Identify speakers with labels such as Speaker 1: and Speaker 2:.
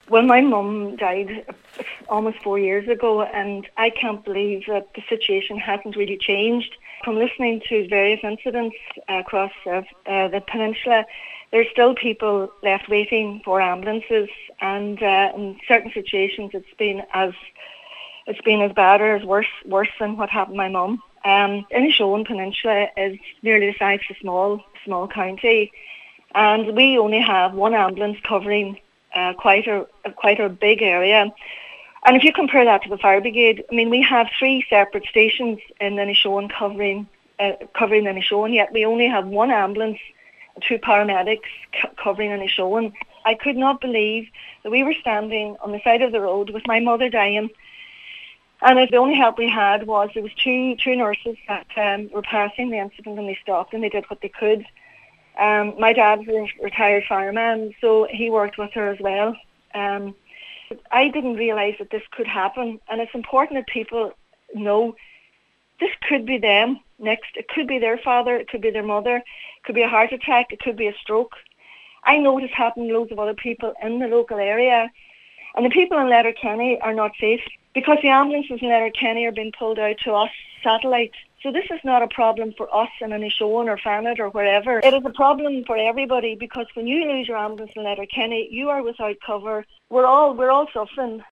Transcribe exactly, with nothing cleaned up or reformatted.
Speaker 1: Well, my mum died almost four years ago, and I can't believe that the situation hasn't really changed. From listening to various incidents across uh, uh, the peninsula, there's still people left waiting for ambulances, and uh, in certain situations it's been as it's been as bad or as worse worse than what happened to my mum. Um, Inishowen Peninsula is nearly the size of a small small county, and we only have one ambulance covering uh, quite a quite a big area. And if you compare that to the fire brigade, I mean, we have three separate stations in Inishowen covering uh, covering Inishowen, yet we only have one ambulance, two paramedics c- covering Inishowen. I could not believe that we were standing on the side of the road with my mother dying, and the only help we had was there was two two nurses that um, were passing the incident, and they stopped and they did what they could. Um, my dad was a retired fireman, so he worked with her as well. Um, I didn't realise that this could happen, and it's important that people know this could be them next. It could be their father, it could be their mother, it could be a heart attack, it could be a stroke. I know it has happened to loads of other people in the local area, and the people in Letterkenny are not safe because the ambulances in Letterkenny are being pulled out to us satellite. So this is not a problem for us in Inishowen or Fanet or wherever. It is a problem for everybody, because when you lose your ambulance in Letterkenny, you are without cover. We're all we're all suffering.